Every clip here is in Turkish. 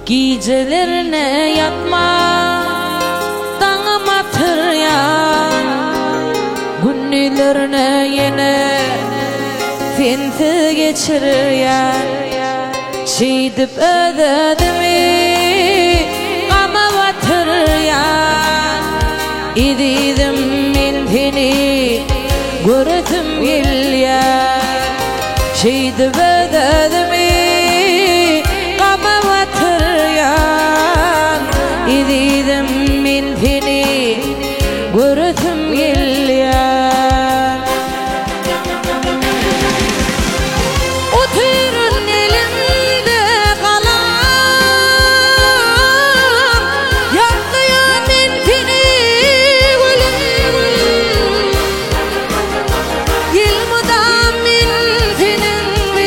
Gecelerine yatma dağıma tıryan, günlerine yine finti geçiryan. Şidip ödedimi ama batıryan, ididim mintini gördüm gelyan. Şidip ödedimi ama batıryan, ididim mintini gördüm gelyan. Oturun elimde kalan, yakıyor mintini gülüm. Yılmadan mintinin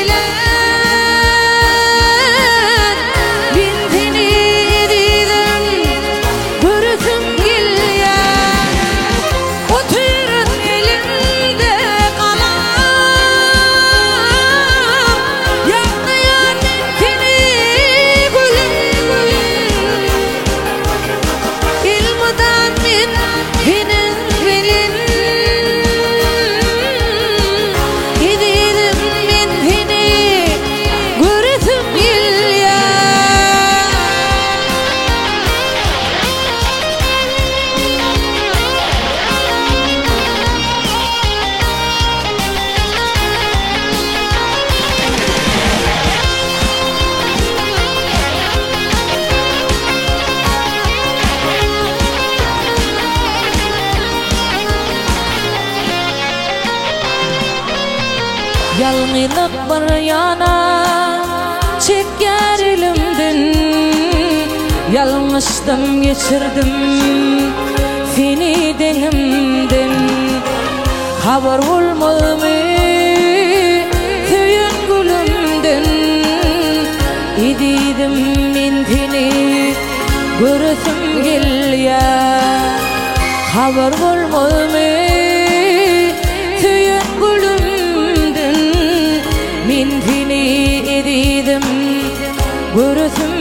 bilen, mintini edidim gördüm gelyan. Oturun elimde kalan, yakıyor mintini gülüm. Yılmadan mintinin bilen, edidim mintini gördüm gelyan. Yalnızlık bir yana çeker elimden, yalnızdım geçirdim seni denimden. Haber olmadı söyün gülümden, ididim mintini görsüm gelyan. Haber olmadı söyün gülümden, mintini edidim görsüm